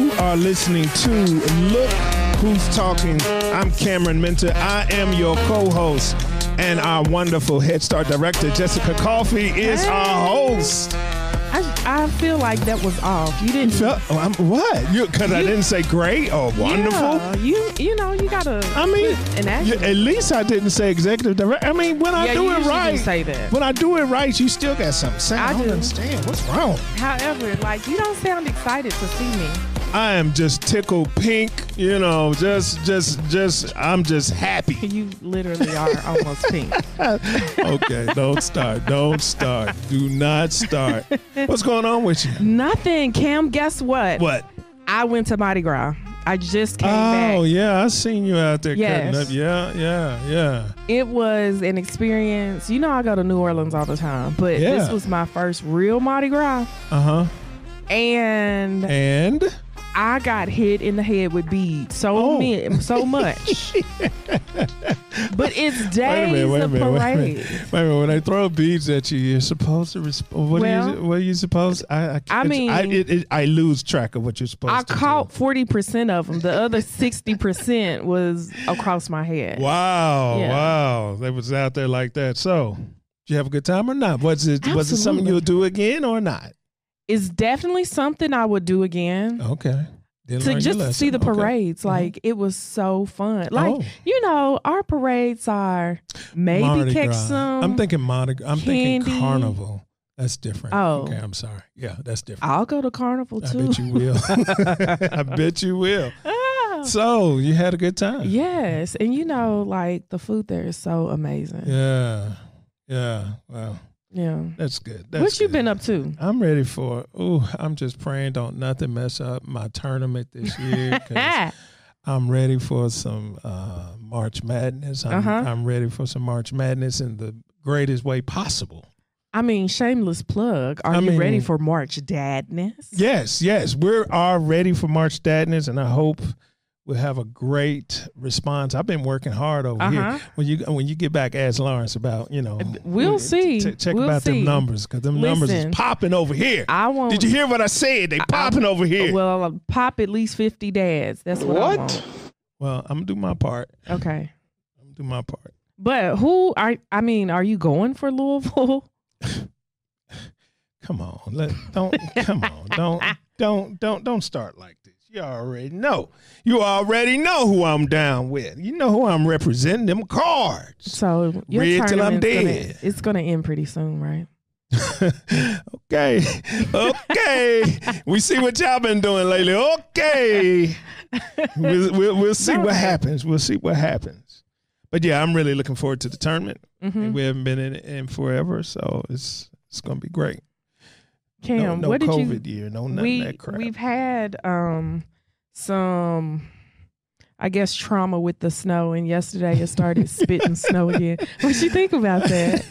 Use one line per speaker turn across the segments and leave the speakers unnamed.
You are listening to Look Who's Talking. I'm Cameron Minter. I am your co-host, and our wonderful Head Start director, Jessica Coffey, is our host.
I feel like that was off. You didn't.
What? Because I didn't say great or wonderful?
Yeah, you know, you got to an action.
At least I didn't say executive director. I mean, when I do it right.
Say that.
When I do it right, you still got something to say. I don't understand. What's wrong?
However, like, you don't sound excited to see me.
I am just tickled pink, you know, I'm just happy.
You literally are almost pink.
Okay, don't start. Do not start. What's going on with you?
Nothing, Cam. Guess what?
What?
I went to Mardi Gras. I just came back.
Oh, yeah, I seen you out there
yes.
cutting up. Yeah.
It was an experience. You know, I go to New Orleans all the time, but this was my first real Mardi Gras.
Uh-huh.
And I got hit in the head with beads so much. But it's days of parade.
Wait a minute. When they throw beads at you, you're supposed to respond. What are you supposed? I lose track of what you're supposed to do. I
caught 40% of them. The other 60% was across my head.
Wow. They was out there like that. So, did you have a good time or not? Was it something you'll do again or not?
It's definitely something I would do again.
Okay.
To just see the parades. Like, it was so fun. Like, you know, our parades are maybe
Mardi
catch
Gras.
some
I'm thinking thinking Carnival. That's different.
Oh.
Okay, I'm sorry. Yeah, that's different.
I'll go to Carnival, too.
I bet you will. I bet you will. So, you had a good time.
Yes. And, you know, like, the food there is so amazing.
Yeah. Well.
Yeah.
That's good.
What you been up to?
I'm ready for I'm just praying don't nothing mess up my tournament this year. I'm ready for some March Madness. I'm ready for some March Madness in the greatest way possible.
I mean, shameless plug. Are you ready for March Dadness?
Yes. We are ready for March Dadness, and I hope we'll have a great response. I've been working hard over here. When you get back, ask Lawrence about, you know.
We'll see.
Check about them numbers, because them numbers is popping over here. Did you hear what I said? They popping over here.
Well, I'll pop at least 50 dads. That's what I want.
Well, I'm going to do my part.
Okay.
I'm going to do my part.
But are you going for Louisville?
Come on. Don't start like this. You already know. You already know who I'm down with. You know who I'm representing. Them cards.
So your
red till I'm dead.
It's gonna end pretty soon, right?
Okay. We see what y'all been doing lately. Okay. We'll see what happens. We'll see what happens. But yeah, I'm really looking forward to the tournament. Mm-hmm. We haven't been in forever, so it's gonna be great.
Cam,
no
what did
COVID year, no nothing that crap.
We've had some, I guess, trauma with the snow, and yesterday it started spitting snow again. What you think about that?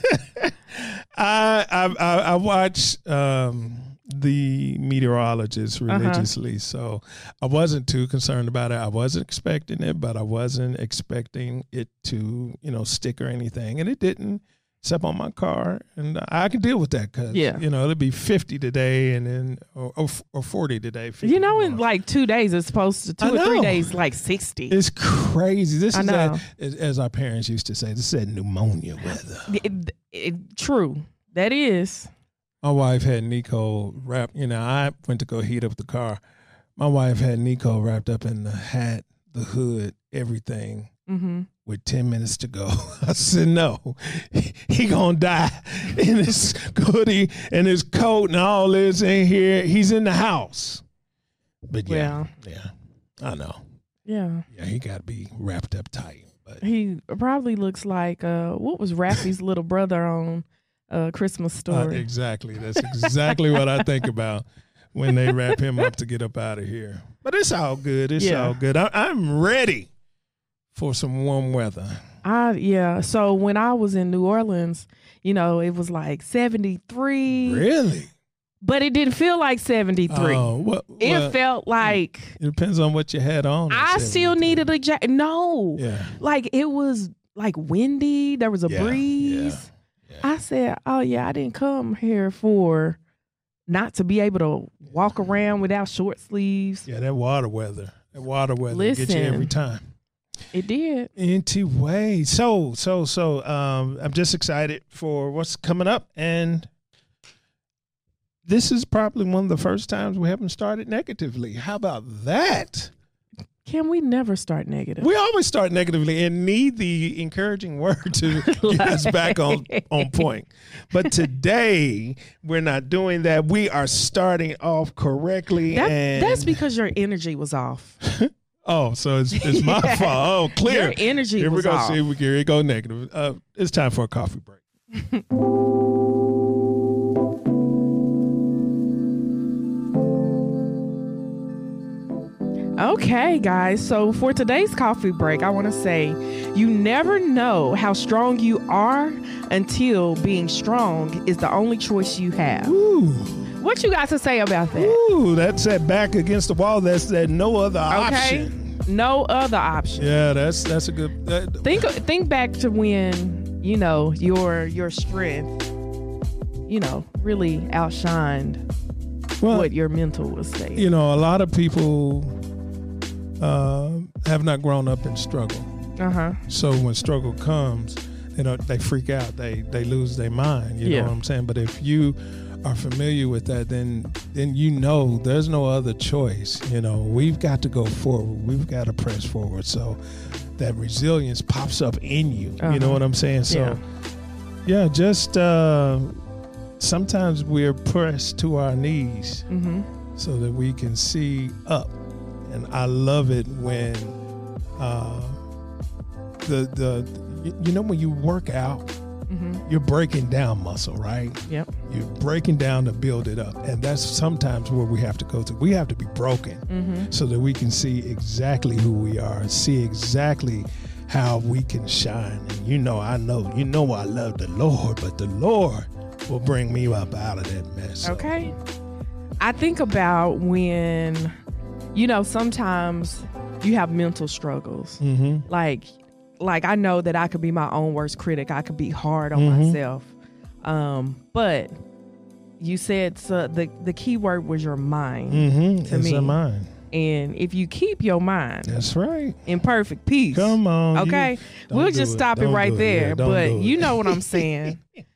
I watch the meteorologist religiously, so I wasn't too concerned about it. I wasn't expecting it, but I wasn't expecting it to, stick or anything, and it didn't. Except on my car, and I can deal with that because, it'll be 50 today and then, or 40 today.
In like 2 days, it's supposed to, 2 or 3 days, like 60.
It's crazy. This is that, as our parents used to say, this is that pneumonia weather.
True. That is.
My wife had Nico wrapped, I went to go heat up the car. My wife had Nico wrapped up in the hat, the hood, everything. Mm-hmm. With 10 minutes to go. I said, no, he gonna die in his hoodie and his coat and all this in here. He's in the house. But yeah, I know.
Yeah,
he got to be wrapped up tight. But
he probably looks like, what was Raffi's little brother on Christmas Story?
Exactly. That's exactly what I think about when they wrap him up to get up out of here. But it's all good. All good. I'm ready for some warm weather.
So when I was in New Orleans, it was like 73.
Really?
But it didn't feel like 73.
Oh,
it felt like...
It depends on what you had on.
I still needed a jacket. No.
Yeah.
Like, it was like windy. There was a breeze.
Yeah.
I said, I didn't come here for not to be able to walk around without short sleeves.
Yeah, that water weather gets you every time.
It did.
Anyway, so I'm just excited for what's coming up, and this is probably one of the first times we haven't started negatively. How about that?
Can we never start negative?
We always start negatively and need the encouraging word to get us back on point. But today, we're not doing that. We are starting off correctly.
That's because your energy was off.
Oh, so it's my fault. Oh, clear.
Your energy
Here
was off.
Here we go negative. It's time for a coffee break.
Okay, guys. So for today's coffee break, I want to say you never know how strong you are until being strong is the only choice you have.
Ooh.
What you got to say about that?
Ooh, that's that back against the wall. That's that no other option.
No other option.
Yeah, that's a good.
Think back to when your strength, really outshined what your mental was saying.
A lot of people have not grown up in struggle. So when struggle comes, they freak out. They lose their mind. You know what I'm saying? But if you are familiar with that, then there's no other choice. We've got to go forward. We've got to press forward. So that resilience pops up in you. You know what I'm saying? So just sometimes we're pressed to our knees so that we can see up. And I love it when when you work out, you're breaking down muscle, right?
Yep.
You're breaking down to build it up. And that's sometimes where we have to go to. We have to be broken so that we can see exactly who we are and see exactly how we can shine. And I love the Lord, but the Lord will bring me up out of that mess.
Okay. I think about when, sometimes you have mental struggles. Like I know that I could be my own worst critic. I could be hard on myself. But you said the key word was your mind to me.
It's a mind.
And if you keep your mind,
that's right,
in perfect peace.
Come on.
Okay. We'll just stop it right there.
Yeah,
but you know what I'm saying.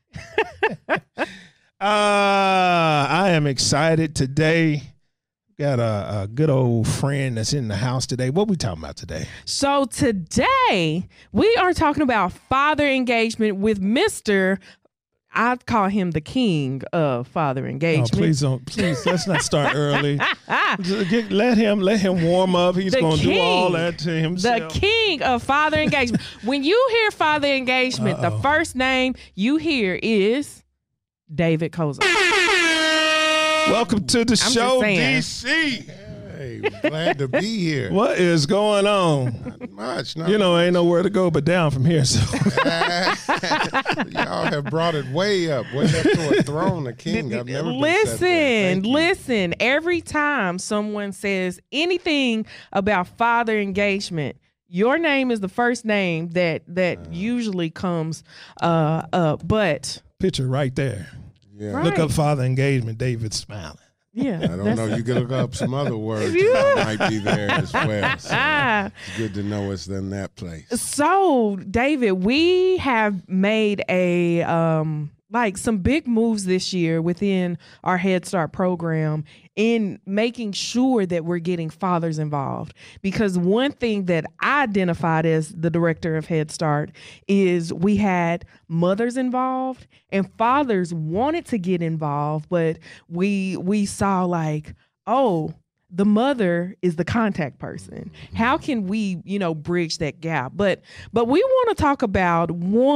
I am excited today. Got a good old friend that's in the house today. What we talking about today?
So today we are talking about father engagement with Mr. I call him the king of father engagement.
Oh, please, let's not start early. Let him warm up. He's going to do all that to himself.
The king of father engagement. When you hear father engagement, the first name you hear is David Koza.
Welcome to the show, DC.
Hey, glad to be here.
What is going on?
Not much.
Ain't nowhere to go but down from here. So
y'all have brought it way up to a throne, a king. I've never
listen. Every time someone says anything about father engagement, your name is the first name that usually comes up. But
picture right there.
Yeah.
Right.
Look up father engagement, David smiling.
Yeah.
I don't know. You can look up some other words that might be there as well. So it's good to know it's in that place.
So, David, we have made some big moves this year within our Head Start program in making sure that we're getting fathers involved. Because one thing that I identified as the director of Head Start is we had mothers involved and fathers wanted to get involved, but we saw the mother is the contact person. How can we, bridge that gap? But we want to talk about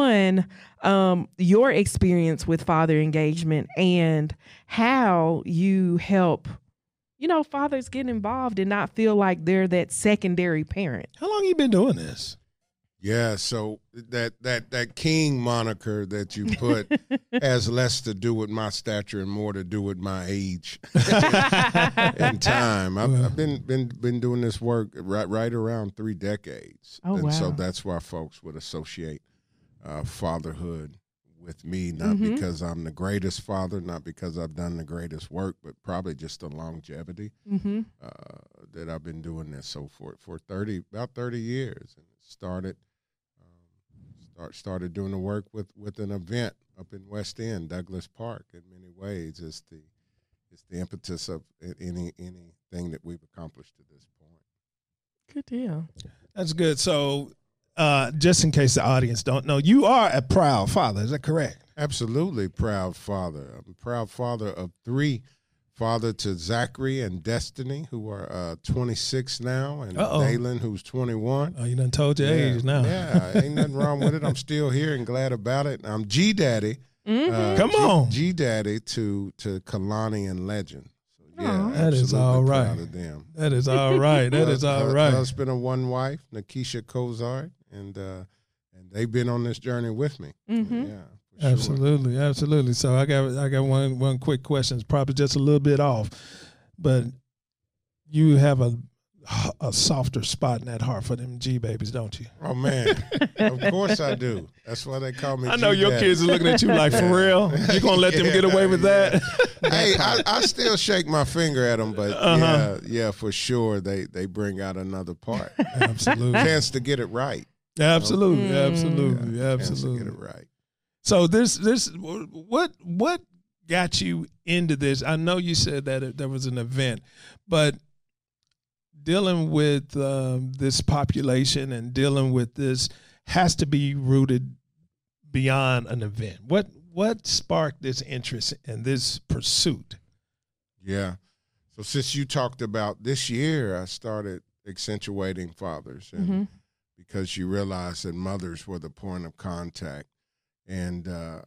your experience with father engagement and how you help, fathers get involved and not feel like they're that secondary parent.
How long you been doing this?
Yeah, so that king moniker that you put has less to do with my stature and more to do with my age and time. I've been doing this work right around 3 decades.
Oh,
and
wow.
so that's why folks would associate fatherhood with me, not because I'm the greatest father, not because I've done the greatest work, but probably just the longevity that I've been doing this for about 30 years. And it started doing the work with an event up in West End, Douglas Park. In many ways, it's the impetus of anything that we've accomplished to this point.
Good deal.
That's good. So, just in case the audience don't know, you are a proud father. Is that correct?
Absolutely proud father. I'm a proud father of 3. Father to Zachary and Destiny, who are 26 now, and Dalen, who's 21.
Oh, you done told your age now.
Yeah, ain't nothing wrong with it. I'm still here and glad about it. I'm G-Daddy.
Come on.
G-Daddy to Kalani and Legend. So, yeah,
that is all right.
Proud of them.
That is all right. That is all right.
Husband of one wife, Nakisha Kozard, and they've been on this journey with me. Yeah. Sure.
Absolutely. So I got one quick question. It's probably just a little bit off, but you have a softer spot in that heart for them G babies, don't you?
Oh man, of course I do. That's why they call me.
I know your kids are looking at you like, for real, you gonna let them get away with that?
Hey, I still shake my finger at them, but yeah, for sure they bring out another part.
Absolutely,
chance to get it right.
Absolutely.
Chance to get it right.
So what got you into this? I know you said that there was an event, but dealing with this population and dealing with this has to be rooted beyond an event. What sparked this interest in this pursuit?
Yeah. So since you talked about this year, I started accentuating fathers, and because you realize that mothers were the point of contact. And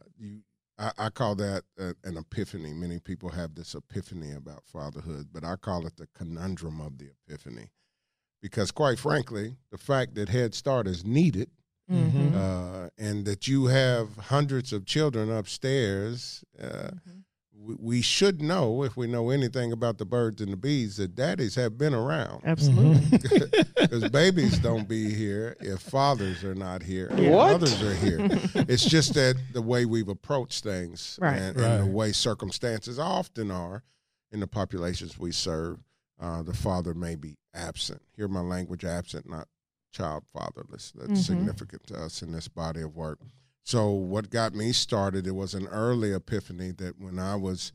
I call that an epiphany. Many people have this epiphany about fatherhood, but I call it the conundrum of the epiphany. Because quite frankly, the fact that Head Start is needed and that you have hundreds of children upstairs, we should know, if we know anything about the birds and the bees, that daddies have been around.
Absolutely.
Because babies don't be here if fathers are not here.
What?
Mothers are here. It's just that the way we've approached things and the way circumstances often are in the populations we serve, the father may be absent. Hear my language, absent, not child fatherless. That's significant to us in this body of work. So what got me started, it was an early epiphany that when I was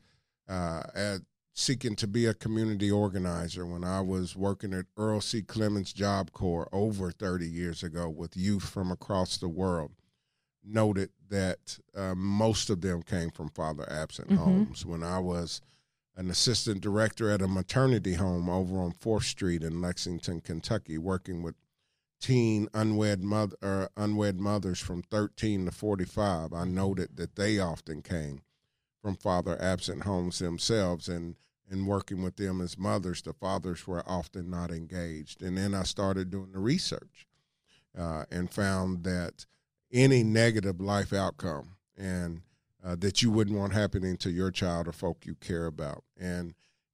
seeking to be a community organizer, when I was working at Earl C. Clemens Job Corps over 30 years ago with youth from across the world, noted that most of them came from father-absent homes. When I was an assistant director at a maternity home over on 4th Street in Lexington, Kentucky, working with teen unwed mothers from 13 to 45, I noted that they often came from father-absent homes themselves, and working with them as mothers, the fathers were often not engaged. And then I started doing the research and found that any negative life outcome and that you wouldn't want happening to your child or folk you care about, and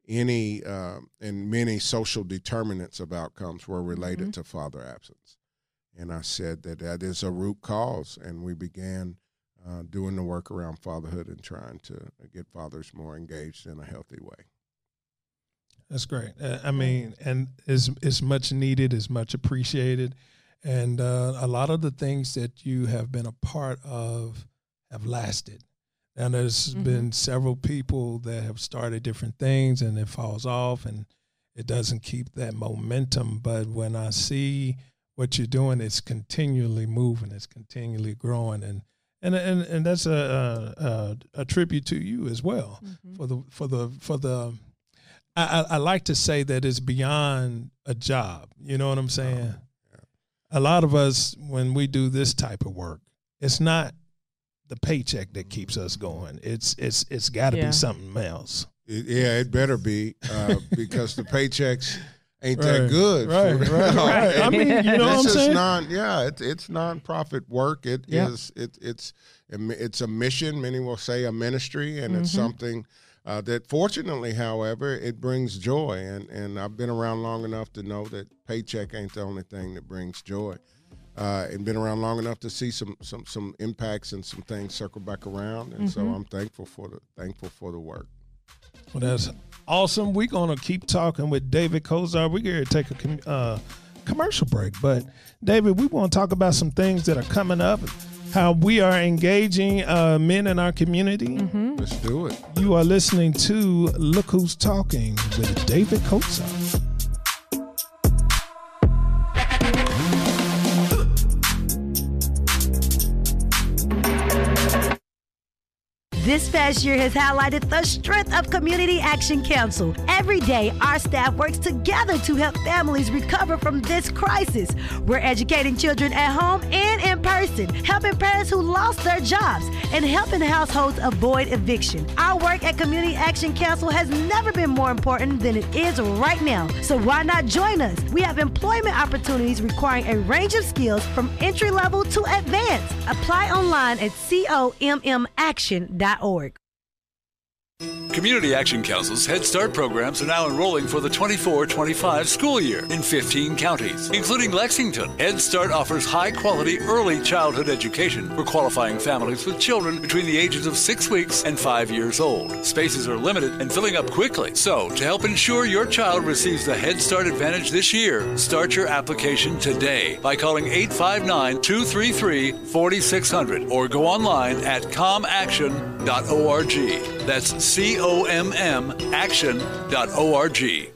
many social determinants of outcomes were related to father absence. And I said that is a root cause, and we began doing the work around fatherhood and trying to get fathers more engaged in a healthy way.
That's great. I mean, and it's much needed, it's much appreciated, and a lot of the things that you have been a part of have lasted. And there's been several people that have started different things and it falls off and it doesn't keep that momentum. But when I see what you're doing, it's continually moving, it's continually growing, and that's a tribute to you as well. I like to say that it's beyond a job. You know what I'm saying? A lot of us, when we do this type of work, it's not the paycheck that keeps us going. It's got to be something else.
It better be because the paychecks ain't that good.
Right. I mean, you know what I'm saying?
It's nonprofit work. It's a mission. Many will say a ministry, and it's something that fortunately, however, it brings joy. And I've been around long enough to know that paycheck ain't the only thing that brings joy. and been around long enough to see some impacts and some things circle back around. And so I'm thankful for the work.
Well, that's awesome. We're going to keep talking with David Kozar. We're going to take a commercial break. But, David, we want to talk about some things that are coming up, how we are engaging men in our community.
Let's do it.
You are listening to Look Who's Talking with David Kozar.
This past year has highlighted the strength of Community Action Council. Every day, our staff works together to help families recover from this crisis. We're educating children at home and in person, helping parents who lost their jobs, and helping households avoid eviction. Our work at Community Action Council has never been more important than it is right now. So why not join us? We have employment opportunities requiring a range of skills from entry level to advanced. Apply online at commaction.org.
Community Action Council's Head Start programs are now enrolling for the 24-25 school year in 15 counties, including Lexington. Head Start offers high-quality early childhood education for qualifying families with children between the ages of 6 weeks and 5 years old. Spaces are limited and filling up quickly. So, to help ensure your child receives the Head Start Advantage this year, start your application today by calling 859-233-4600 or go online at comaction.org. That's COMM action.org.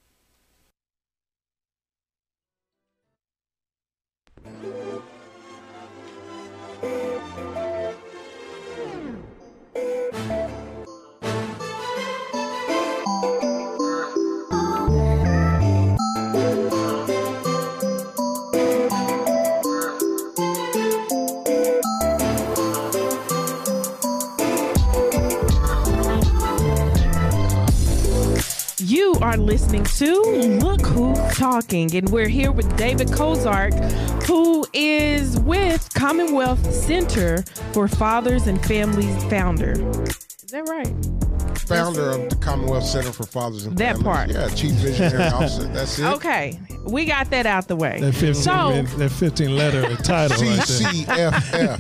You are listening to Look Who's Talking, and we're here with David Kozar, who is with Commonwealth Center for Fathers and Families founder. Is that right?
Founder of the Commonwealth Center for Fathers and
That
Families.
part.
Yeah, Chief Visionary Officer. That's it.
Okay, we got that out the way.
That 15-letter title right there.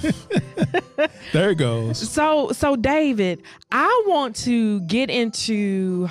CCFF.
There it goes.
So David, I want to get into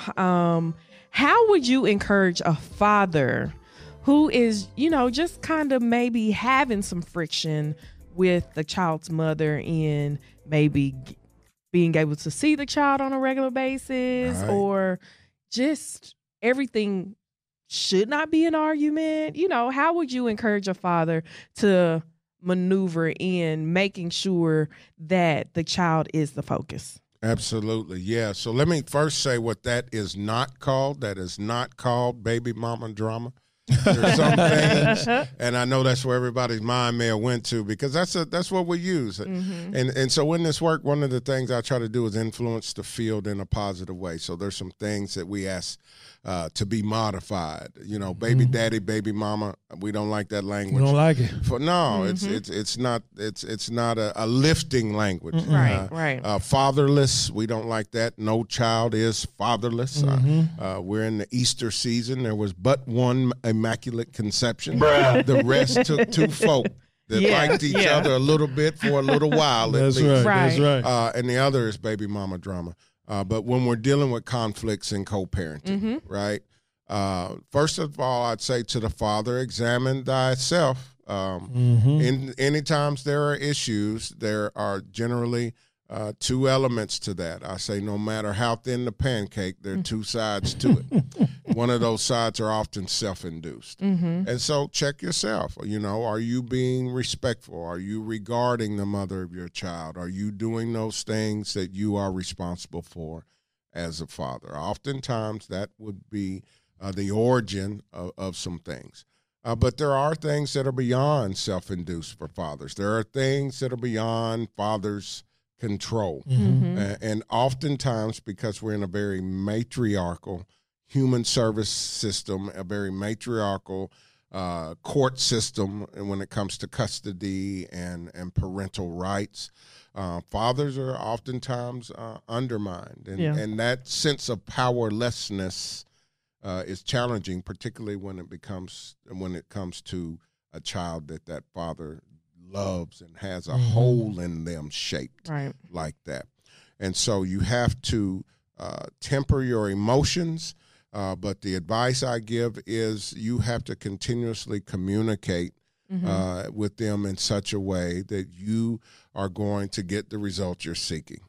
how would you encourage a father who is, just kind of maybe having some friction with the child's mother in maybe being able to see the child on a regular basis,
Right.
or just everything should not be an argument? How would you encourage a father to maneuver in making sure that the child is the focus?
Absolutely, yeah. So let me first say what that is not called. That is not called baby mama drama. There's some things, and I know that's where everybody's mind may have went to, because that's what we use. And so in this work, one of the things I try to do is influence the field in a positive way. So there's some things that we ask to be modified. Baby daddy, baby mama, we don't like that language.
We don't like it.
It's not a lifting language.
Right.
Fatherless, we don't like that. No child is fatherless. We're in the Easter season. There was but one immaculate conception. The rest took two folk that liked each other a little bit for a little while.
That's
at least.
right. That's right.
And the other is baby mama drama. But when we're dealing with conflicts in co-parenting, right? First of all, I'd say to the father, examine thyself. In any times there are issues, there are generally two elements to that. I say no matter how thin the pancake, there are two sides to it. One of those sides are often self-induced. And so check yourself. Are you being respectful? Are you regarding the mother of your child? Are you doing those things that you are responsible for as a father? Oftentimes that would be the origin of some things. But there are things that are beyond self-induced for fathers. There are things that are beyond fathers' control. And oftentimes, because we're in a very matriarchal human service system, a very matriarchal court system, and when it comes to custody and parental rights, fathers are oftentimes undermined. And that sense of powerlessness is challenging, particularly when it comes to a child that father loves and has a hole in them shaped like that. And so you have to temper your emotions, but the advice I give is you have to continuously communicate with them in such a way that you are going to get the result you're seeking.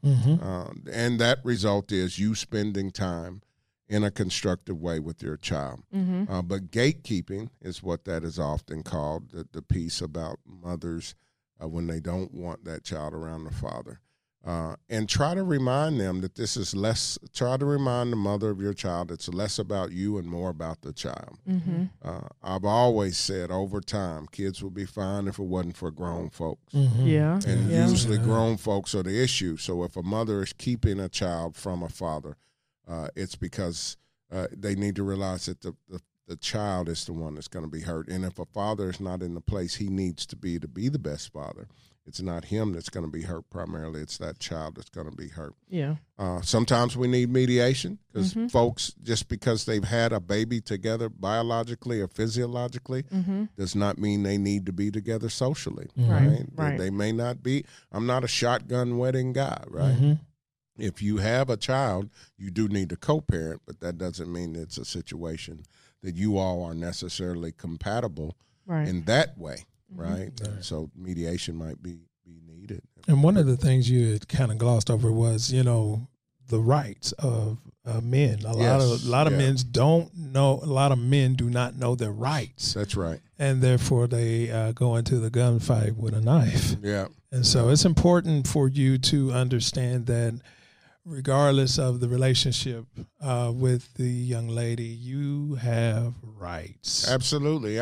And that result is you spending time in a constructive way with your child. But gatekeeping is what that is often called, the piece about mothers when they don't want that child around the father. And try to remind them that this is less, try to remind the mother of your child it's less about you and more about the child. I've always said over time, kids would be fine if it wasn't for grown folks. And usually grown folks are the issue. So if a mother is keeping a child from a father, it's because they need to realize that the child is the one that's going to be hurt. And if a father is not in the place he needs to be the best father, it's not him that's going to be hurt primarily. It's that child that's going to be hurt. Sometimes we need mediation because folks, just because they've had a baby together biologically or physiologically, does not mean they need to be together socially. Right. They may not be. I'm not a shotgun wedding guy, right? If you have a child, you do need to co-parent, but that doesn't mean it's a situation that you all are necessarily compatible in that way, right? So mediation might be needed.
And one of the things you had kind of glossed over was, the rights of men. A lot of men don't know. A lot of men do not know their rights.
That's right.
And therefore, they go into the gunfight with a knife. And so it's important for you to understand that regardless of the relationship with the young lady, you have rights.
Absolutely.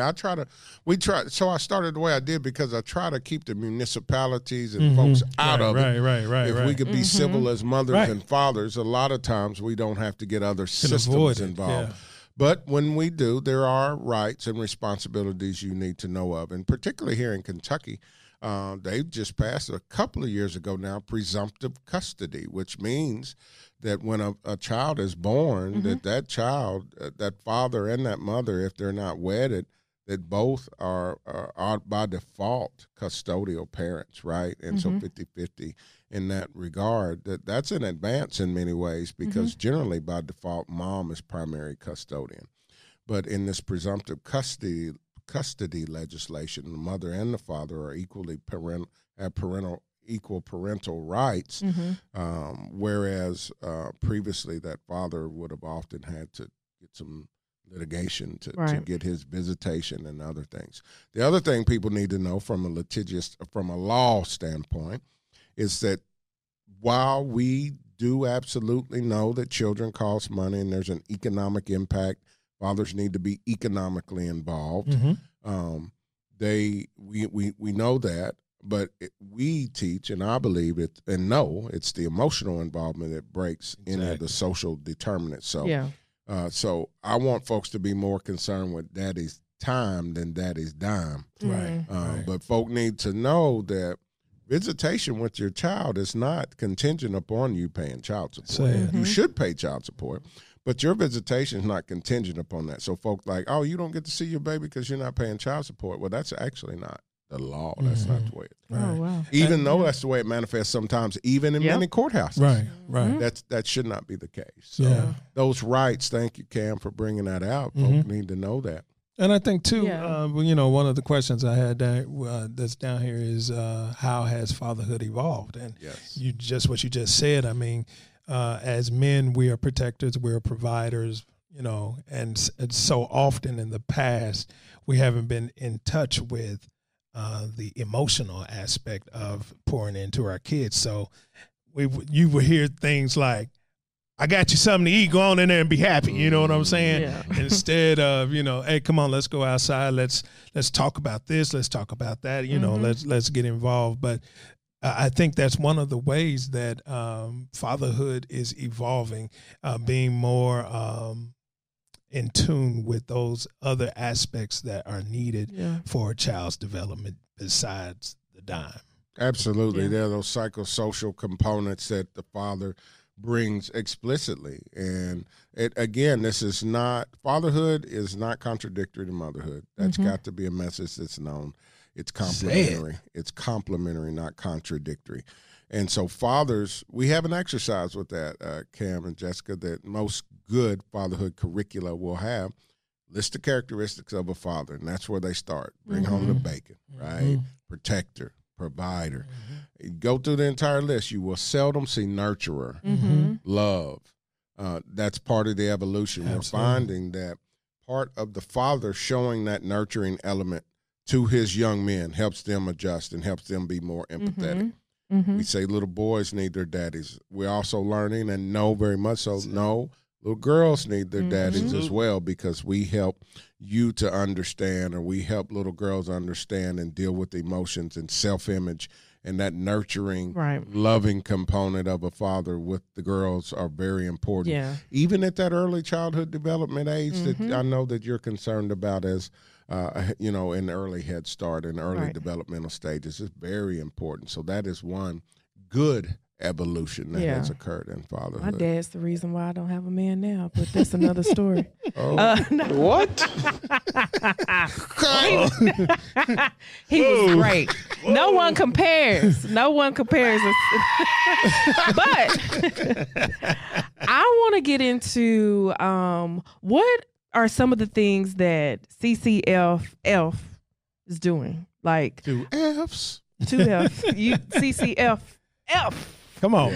So I started the way I did because I try to keep the municipalities and folks out of it. If we could be civil as mothers and fathers, a lot of times we don't have to get other systems involved. But when we do, there are rights and responsibilities you need to know of. And particularly here in Kentucky, they just passed a couple of years ago now presumptive custody, which means that when a child is born, that child, that father and that mother, if they're not wedded, that both are by default custodial parents, right? And so 50-50 in that regard. That's an advance in many ways because generally by default, mom is primary custodian. But in this presumptive custody legislation, the mother and the father are equally equal parental rights, whereas previously that father would have often had to get some litigation to get his visitation and other things. The other thing people need to know from a law standpoint is that while we do absolutely know that children cost money and there's an economic impact, fathers need to be economically involved. We know that, but we teach, and I believe it, and know it's the emotional involvement that breaks any of the social determinants. So, so I want folks to be more concerned with daddy's time than daddy's dime. But folk need to know that visitation with your child is not contingent upon you paying child support. You should pay child support. But your visitation is not contingent upon that. So folks like, oh, you don't get to see your baby because you're not paying child support. Well, that's actually not the law. That's not the way it is.
Oh, wow.
Even though that's the way it manifests sometimes, even in many courthouses. That should not be the case. So those rights, thank you, Cam, for bringing that out. Folks need to know that.
And I think, too, one of the questions I had that's down here is how has fatherhood evolved? And what you just said, I mean, as men, we are protectors, we're providers, and so often in the past, we haven't been in touch with the emotional aspect of pouring into our kids. So you would hear things like, I got you something to eat, go on in there and be happy. You know what I'm saying? Instead of, hey, come on, let's go outside. Let's talk about this. Let's talk about that. Let's get involved. But I think that's one of the ways that fatherhood is evolving, being more in tune with those other aspects that are needed for a child's development besides the dime.
Absolutely. There are those psychosocial components that the father brings explicitly. And this is not, fatherhood is not contradictory to motherhood. That's got to be a message that's known. It's complementary. It's complementary, not contradictory. And so fathers, we have an exercise with that, Cam and Jessica, that most good fatherhood curricula will have. List the characteristics of a father, and that's where they start. Bring home the bacon, right? Protector, provider. Go through the entire list. You will seldom see nurturer, love. That's part of the evolution. Absolutely. We're finding that part of the father showing that nurturing element to his young men helps them adjust and helps them be more empathetic. We say little boys need their daddies. We're also learning and know very much so, no, little girls need their daddies as well, because we help you to understand, or we help little girls understand and deal with emotions and self-image, and that nurturing, loving component of a father with the girls are very important. Yeah. Even at that early childhood development age that I know that you're concerned about as, in the early Head Start and early developmental stages is very important. So that is one good evolution that has occurred in fatherhood.
My dad's the reason why I don't have a man now, but that's another story.
What?
He was great. No one compares. But I want to get into what are some of the things that CCFF is doing? Like
2 F's.
2 F. CCFF.
Come on.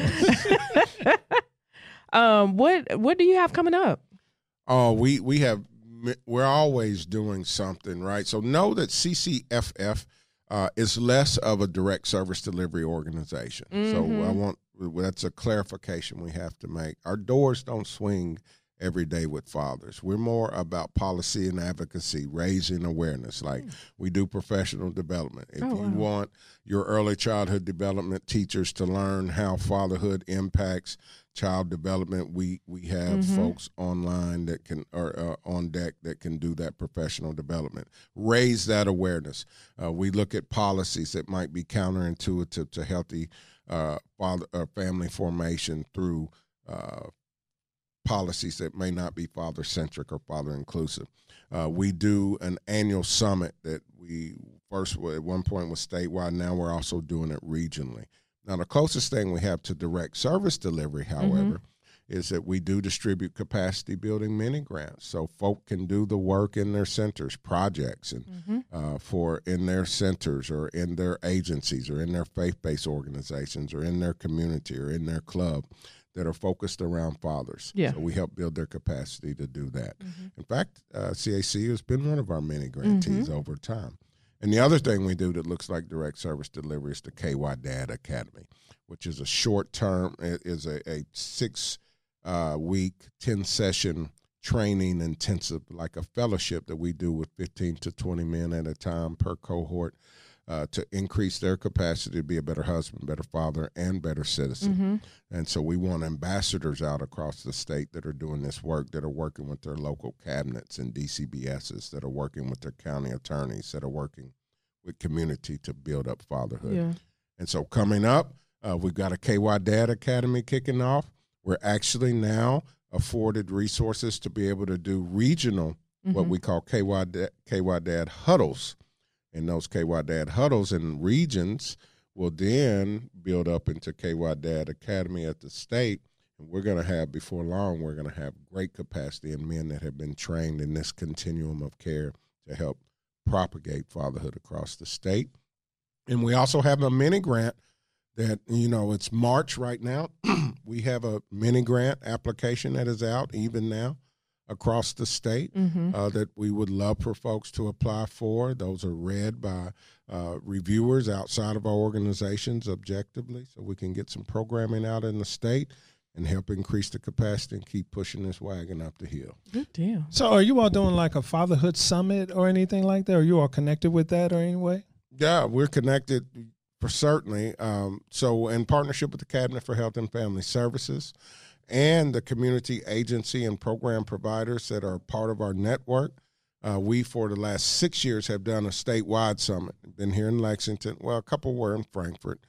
What do you have coming up?
Oh, we're always doing something, right? So know that CCFF is less of a direct service delivery organization. So that's a clarification we have to make. Our doors don't swing every day with fathers. We're more about policy and advocacy, raising awareness. Like we do professional development. If you want your early childhood development teachers to learn how fatherhood impacts child development, we have folks online that can, or on deck that can do that professional development. Raise that awareness. We look at policies that might be counterintuitive to healthy family formation through policies that may not be father-centric or father-inclusive. We do an annual summit that we first at one point was statewide. Now we're also doing it regionally. Now, the closest thing we have to direct service delivery, however, is that we do distribute capacity building mini grants, so folk can do the work in their centers, projects, and in their centers or in their agencies or in their faith-based organizations or in their community or in their club that are focused around fathers. Yeah. So we help build their capacity to do that. In fact, CAC has been one of our many grantees over time. And the other thing we do that looks like direct service delivery is the KY Dad Academy, which is a short-term, is a 6-week, 10-session training intensive, like a fellowship that we do with 15 to 20 men at a time per cohort to increase their capacity to be a better husband, better father, and better citizen. And so we want ambassadors out across the state that are doing this work, that are working with their local cabinets and DCBSs, that are working with their county attorneys, that are working with community to build up fatherhood. Yeah. And so coming up, we've got a KY Dad Academy kicking off. We're actually now afforded resources to be able to do regional, what we call KY Dad huddles. And those KY Dad huddles in regions will then build up into KY Dad Academy at the state. And we're going to have, before long, we're going to have great capacity in men that have been trained in this continuum of care to help propagate fatherhood across the state. And we also have a mini grant that, it's March right now. We have a mini grant application that is out even now across the state that we would love for folks to apply for. Those are read by reviewers outside of our organizations objectively, so we can get some programming out in the state and help increase the capacity and keep pushing this wagon up the hill.
Good deal.
So are you all doing like a fatherhood summit or anything like that? Are you all connected with that or any way?
Yeah, we're connected for certainly. So in partnership with the Cabinet for Health and Family Services and the community agency and program providers that are part of our network, we, for the last 6 years, have done a statewide summit. Been here in Lexington. Well, a couple were in Frankfort.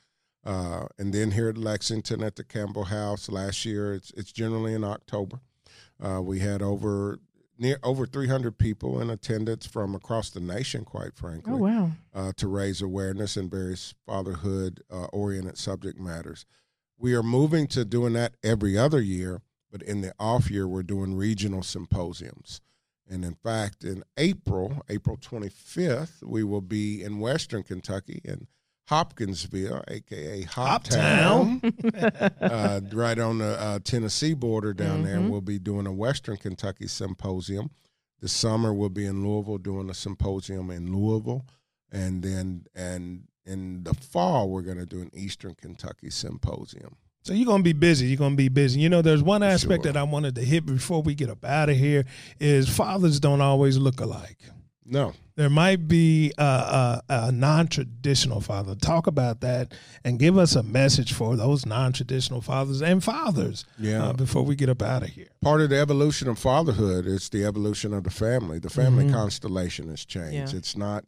And then here at Lexington at the Campbell House last year, it's generally in October. We had over 300 people in attendance from across the nation, quite frankly.
Oh, wow.
To raise awareness in various fatherhood-oriented subject matters. We are moving to doing that every other year, but in the off year, we're doing regional symposiums. And in fact, in April 25th, we will be in Western Kentucky in Hopkinsville, a.k.a. Hoptown, right on the Tennessee border down there. We'll be doing a Western Kentucky symposium. This summer, we'll be in Louisville doing a symposium in Louisville. And in the fall, we're going to do an Eastern Kentucky symposium.
So you're going to be busy. You're going to be busy. You know, there's one aspect that I wanted to hit before we get up out of here is fathers don't always look alike.
No.
There might be a non-traditional father. Talk about that and give us a message for those non-traditional fathers and fathers before we get up out of here.
Part of the evolution of fatherhood is the evolution of the family. The family constellation has changed. Yeah. It's not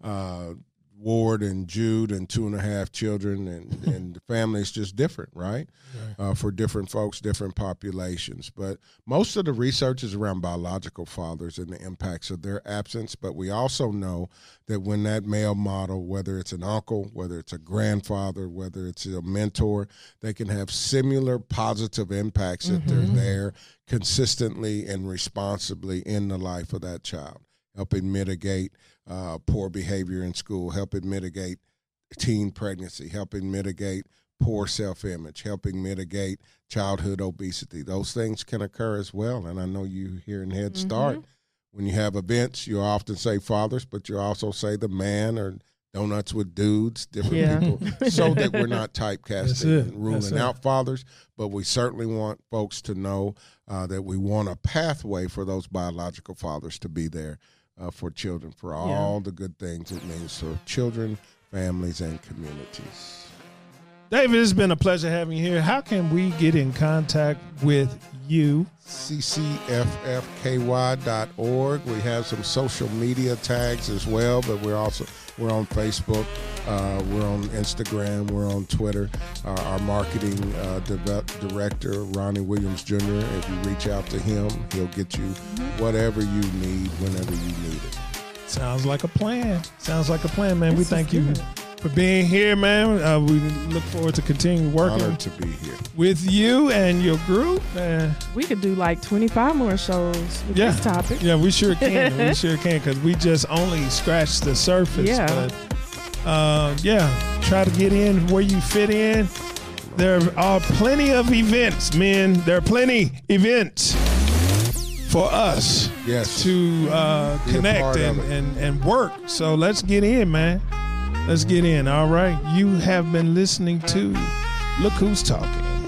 Ward and Jude and 2.5 children, and the family is just different, right? For different folks, different populations. But most of the research is around biological fathers and the impacts of their absence. But we also know that when that male model, whether it's an uncle, whether it's a grandfather, whether it's a mentor, they can have similar positive impacts if they're there consistently and responsibly in the life of that child, helping mitigate poor behavior in school, helping mitigate teen pregnancy, helping mitigate poor self-image, helping mitigate childhood obesity. Those things can occur as well. And I know you here in Head Start, when you have events, you often say fathers, but you also say the man or donuts with dudes, different people, so that we're not typecasting and ruling out fathers. But we certainly want folks to know that we want a pathway for those biological fathers to be there for children, for all the good things it means for children, families, and communities.
David, it's been a pleasure having you here. How can we get in contact with you?
ccffky.org. We have some social media tags as well, but we're on Facebook, we're on Instagram, we're on Twitter. Our marketing director, Ronnie Williams Jr., if you reach out to him, he'll get you whatever you need whenever you need it.
Sounds like a plan. Man. We thank you for being here, man. We look forward to continuing working.
Honored to be here
with you and your group.
We could do like 25 more shows with this topic.
Yeah, we sure can. Because we just only scratched the surface.
Yeah.
But, try to get in where you fit in. There are plenty of events, men. There are plenty events for us to connect and work. So let's get in, man. Let's get in. All right. You have been listening to Look Who's Talking.